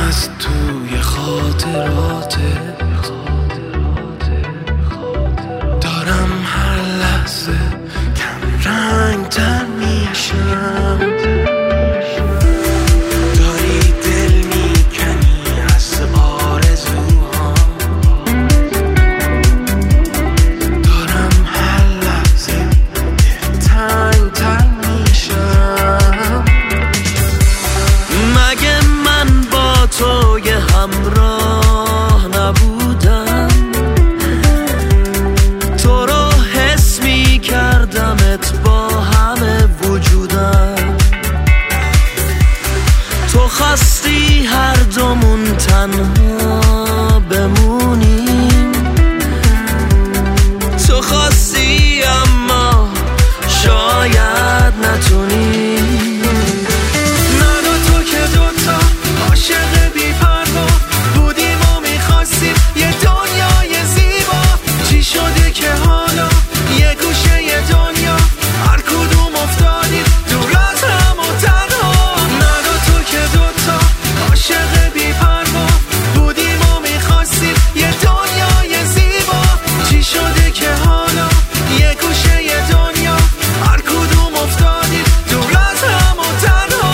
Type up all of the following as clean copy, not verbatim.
از توی خاطراته، دارم هر لحظه کم رنگ تر میشم. داری دل میکنی از آرزوها، دارم هر لحظه تنگ تر میشم. مگه من با تو یه همراه نبودم؟ تو رو حس میکردمت با همه وجودم. تو خواستی هر دومون تنها بمونیم، تو خواستی اما شاید نتونیم. من و تو که دوتا عاشق بی‌پروا بودیم و میخواستیم یه دنیای زیبا. چی شده که حالا یه گوشه یه دنیا هر کدوم افتادیم دور از هم و تنها؟ من و تو که دوتا عاشق بی‌پروا بودیم و میخواستیم یه دنیای زیبا. چی شده که حالا یه گوشه یه دنیا هر کدوم افتادیم دور از هم و تنها؟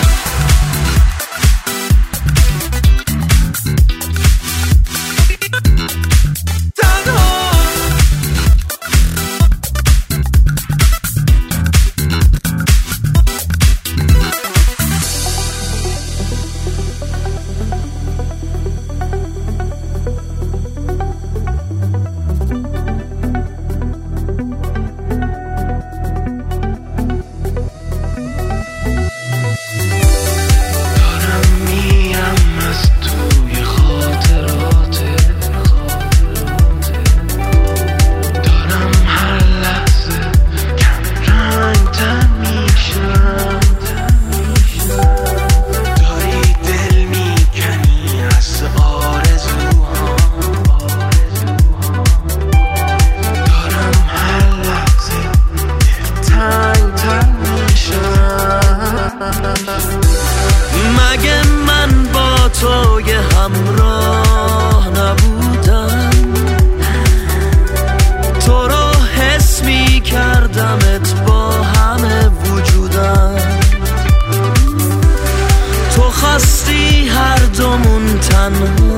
مگه من با تو یه همراه نبودم؟ تو رو حس میکردمت با همه وجودم. تو خواستی هر دومون تنها